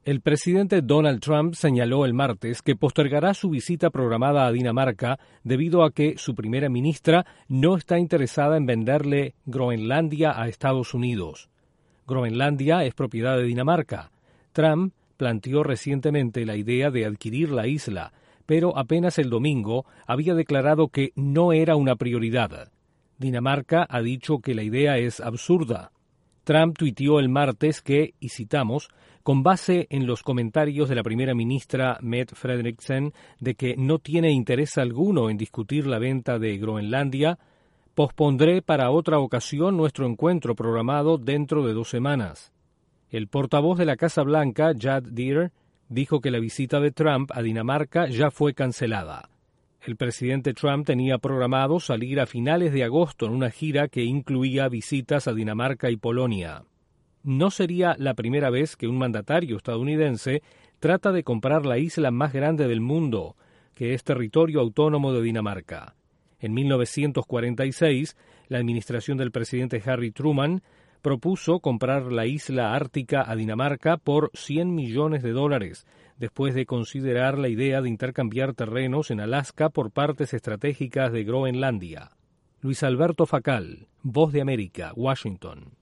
El presidente Donald Trump señaló el martes que postergará su visita programada a Dinamarca debido a que su primera ministra no está interesada en venderle Groenlandia a Estados Unidos. Groenlandia es propiedad de Dinamarca. Trump planteó recientemente la idea de adquirir la isla, pero apenas el domingo había declarado que no era una prioridad. Dinamarca ha dicho que la idea es absurda. Trump tuiteó el martes que, y citamos, con base en los comentarios de la primera ministra Mette Frederiksen de que no tiene interés alguno en discutir la venta de Groenlandia, pospondré para otra ocasión nuestro encuentro programado dentro de 2 semanas. El portavoz de la Casa Blanca, Judd Deere, dijo que la visita de Trump a Dinamarca ya fue cancelada. El presidente Trump tenía programado salir a finales de agosto en una gira que incluía visitas a Dinamarca y Polonia. No sería la primera vez que un mandatario estadounidense trata de comprar la isla más grande del mundo, que es territorio autónomo de Dinamarca. En 1946, la administración del presidente Harry Truman propuso comprar la isla ártica a Dinamarca por $100 millones, después de considerar la idea de intercambiar terrenos en Alaska por partes estratégicas de Groenlandia. Luis Alberto Facal, Voz de América, Washington.